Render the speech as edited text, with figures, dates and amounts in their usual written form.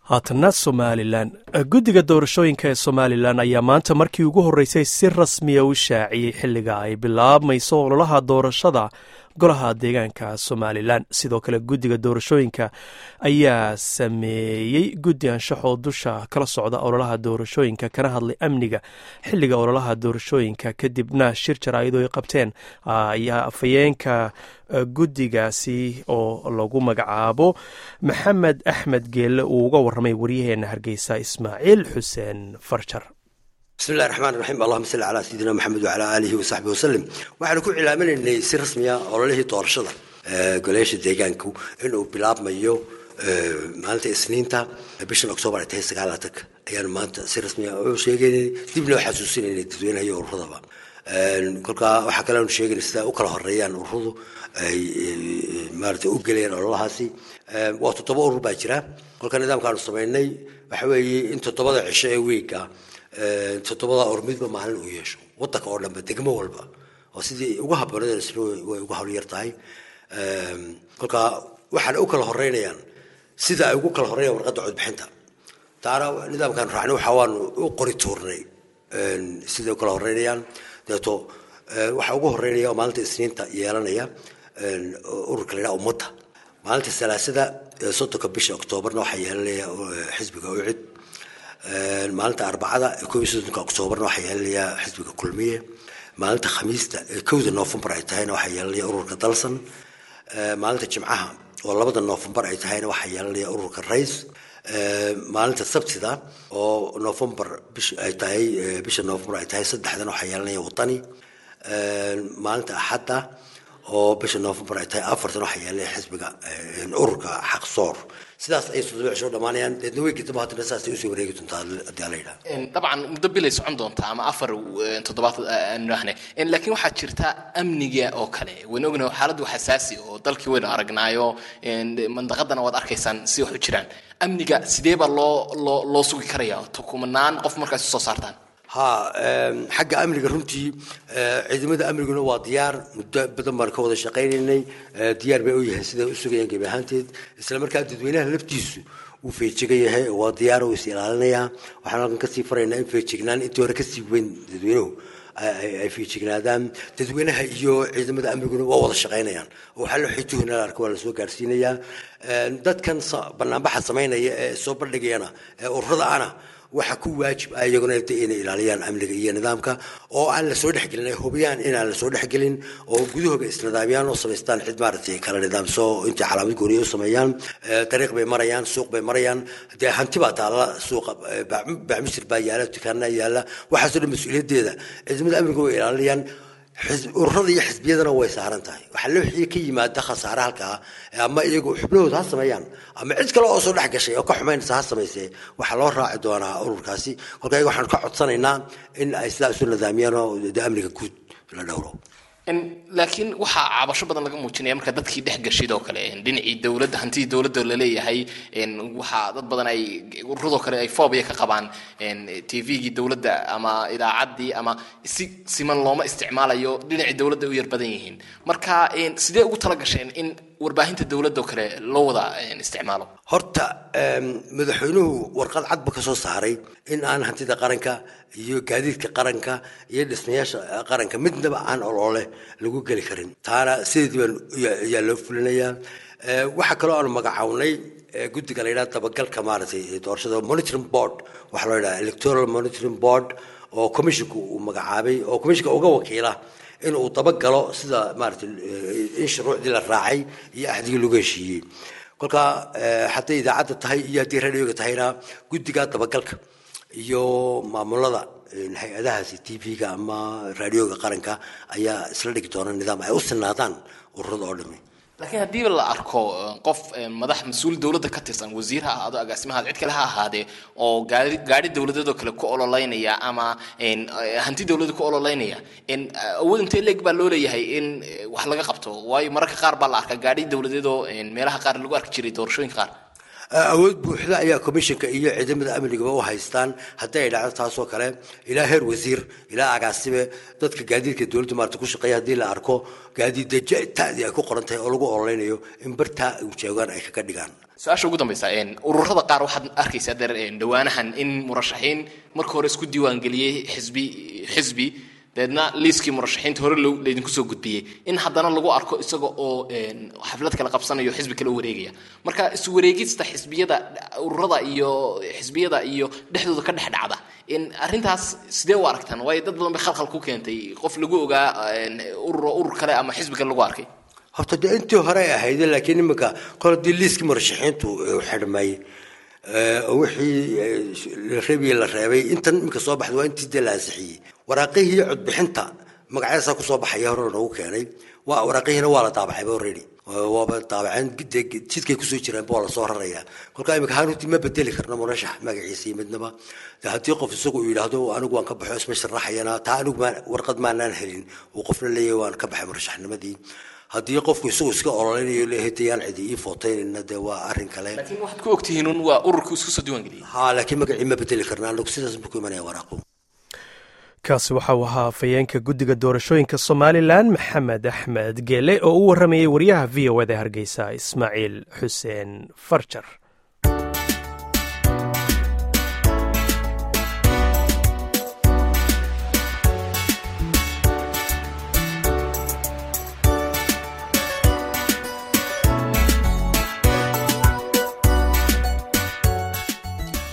haatana somalilan guddiga doorashooyinka ee somalilan ayaa maanta markii ugu horreysay si rasmiya u shaaciyey xilliga ay bilaabmayso ololaha doorashada golaha deegaanka somalilan sidoo kale guddiga doorashooyinka ayaa sameeyey guddi anshaxoo dusha kala socda ololaha doorashooyinka kana hadlay amniga xilliga ololaha doorashooyinka kadibna shir jaraa'id ay qabteen ayaa afhayeenka guddigaasi oo lagu magacaabo maxamed axmed geelle uu uga warramay waryaheena hargeysa ismaaciil xuseen farjar. بسم الله الرحمن الرحيم اللهم صل على سيدنا محمد وعلى آله وصحبه وسلم waxaan ku cilaaminaynay si rasmi ah ololihii doorashada golayaasha deegaanku inuu bilaabmayo maalinta Isniinta bisha Oktoobar 9 ayaan maanta si rasmi ah u sheegaynay dibna waxaan xasuusinaynay dadweynaha iyo ururada kolka waxa kale oo sheegaynay sida u kala horeeyaan ururadu ay maarta u galeen ololahaasi waa todoba urur baa jira kolka nidaamkan uu sameeynay waxa weeye in todobada cisho ee weeka todobada ormidba maalin uu yeesho wadanka oo dhanba degmo walba oo sidii ugu habboonada way ugu hawl yartahay kolka waxaan u kala horeynayaan sida ay ugu kala horeeyaan warqadda codbixinta taana nidaamkan raacnay waxa waan u qori toornay sida kala horeynayaan dadto waxa ugu horeynaya maalinta Isniinta yeelanaya ururka la ummadda maalinta Salaasada 3 bisha Oktoobarna waxa yeelanaya xisbiga UCID maalinta Arbacada 12 Oktoobarna waxa yeelanaya xisbiga Kulmiye maalinta Khamiista 1 Noofambar ay tahayna waxa yeelanaya ururka Dalsan maalinta Jimcaha oo 2 Noofambar ay tahayna waxa yeelanaya ururka Rays maalinta Sabtida oo Noofambar bisha ay tahay bisha Noofambar ay tahay 3 waxa yeelanaya Wadani maalinta Axadda oo bisha Noofambar ay tahay 4 waxa yeelanaya xisbiga ururka Xaqsoor sidaas ay soo soo dhamaanayaan dadna way gidba hadda saas ay u soo wareegi doontaa daalayda طبعا mudabbilay socon doonta ama 4 toddobaad aanahne laakiin waxa jirta amniga oo kale weyn ognahay xaaladdu xasaasi oo dalkii weyn aragnaayo mandaqadana wad arkaysan si wax u jiraan amniga sidee ba loo sugi karayaa tukumanaan qof markaas soo saartaan حق أمريكا رنتي عندما أمريكا واديار بدل ما ركوض الشقيني ديار بيوجه سيدا السوريين كبهانتد إسلام مركز تدوينها لبتيسو وفي شقيه واديار وسيلالنيا وحنا نكسي فرينا في شقنان إنتوا ركسي وين تدوينه في شقنادام تدوينها يو عندما أمريكا ووضع الشقينيان وحلو حيتوهنا الأركوال السوق أرسينيا دات كان برنامج سمينا سوبر لجينا ورضا أنا waxa ku waajib ah iyaguna inay ilaaliyaan amniga iyo nidaamka oo aan la soo dhaxgelin hubiyaan in aan la soo dhaxgelin oo gudahooda isnadaamiyaan oo sameystaan xidmaartii kala nidaamso inta calaamad gooniyo sameeyaan dariiq bay marayaan suuq bay marayaan hadii hanti baa taala suuqa bacmisir baa yaala dukaanna yaala waxa soo mas'uuliyadeeda ciidamada amniga way ilaaliyaan ururada iyo xisbiyadana way saaran tahay waxa loo xiyay ka yimaada khasaare halka ama iyagu xubnooda ha sameeyaan ama cid kale oo soo dhax gashay oo ka xumaynaysa ha sameysay waxa loo raaci doonaa ururkaasi kolkay waxaan ka codsanaynaa in ay sidaas u nidaamiyaan oo amniga guud la dhowro laakiin waxa cabasho badan laga muujinaya marka dadkii dhex gashay oo kale dhinacii dawladda hantii dawladda la leeyahay waxa dad badan ay ururado kale ay phobia ka qabaan TV-gii dawladda ama idaacaddii ama si siman looma isticmaalayo dhinacii dawladda u yar badan yihiin marka sidee ugu tala gasheen in warbaahinta dawladda kale loo wada isticmaalo horta madaxweynuhu warqad cad ba ka soo saaray in aan hantida qaranka iyo gaadiidka qaranka iyo dhismayaasha qaranka midnaba aan olole lagu gali karin taana sidii ayaa loo fulinayaa waxa kale oo aan magacawnay guddiga la yiraahdo dabagalka maartay doorashada monitoring board waxa loo yiraahdaa electoral monitoring board oo commissionku uu magacaabay oo commissionka uga wakiila in uu dabagalo sida maartay in shuruucdii la raacay iyo ahdiga lagu heshiiyay kolka haddii idaacadda tahay iyo haddii raadiyoga tahayna guddiga dabagalka iyo maamulada hay'adahaasi TV-ga ama raadiyoga qaranka ayaa isla dhigi doona nidaam ay u sinaadaan ururada oo dhan laakiin haddii la arko qof madax mas'uul dawladda ka tirsan wasiirha aad agaasimaha cid kale ha ahaade oo gaari dawladeed oo kale ku ololeynaya ama hanti dawladda ku ololeynaya awood intee leeg baa loo leeyahay in wax laga qabto waayo mararka qaar baa la arkaa gaari dawladeed oo meelaha qaar lagu arki jiray doorashooyinka qaar awood buuxda ayaa commissionka iyo ciidamada amniga u haystaan haddii ay dhacdo taas oo kale ilaa heer wasiir ilaa agaasime dadka gaadiidka dawladda maarta ku shaqeeya haddii la arko gaadiid taadi ay ku qoran tahay oo lagu ololeynayo in barta uu joogaan ay ka dhigaan su-aasha ugu dambaysa ururada qaar waxaad arkaysaa dhawaanahan in murashaxiin marka hore isku diiwaangeliyey xisbi deedna liiskii murashaxiinta hore laydinku soo gudbiyey in haddana lagu arko isaga oo xaflad kala qabsanayo xisbi kala wareegaya marka iswareegista xisbiyada ururada iyo xisbiyada iyo dhexdooda ka dhex dhacda arrintaas sidee u aragtaan waayo dad badan bay khalkhal ku keentay qof lagu ogaa urur kale ama xisbi kale lagu arkay horta dee intii hore ay ahayd laakiin iminka kor haddii liiskii murashaxiintu xidhmay wixii la reebay intan iminka soo baxday waa intii dee la ansixiyey waraaqihii iyo codbixinta magacyadaasaa kusoo baxaya hore noogu keenay waraaqihiina waa la daabacayba already waaba daabaceen jidkay kusoo jiraan waa lasoo rarayaa kolkaa iminka hanuuti ma bedeli karno murashax magaciisa iyo midnaba haddii qof isagu uu yidhaahdo anigu waan ka baxo isma sharaxayana taa anigu warqad maanaan helin uu qofna leeyahay waan ka baxay murashaxnimadii haddii qofku isagu iska ololeynayo leeyahay tayaan cidi ii footaynayna dee waa arrin kale laakiin waxaad ku ogtihiin waa ururku isku soo diiwaangeliyey laakiin magacii ma bedeli karna anagu sidaas buu ku imanaya waraaqu kaasi waxa uu ahaa afhayeenka guddiga doorashooyinka somalilan maxamed axmed geele oo u warramayay wariyaha v o da hargeysa ismaaciil xuseen farjar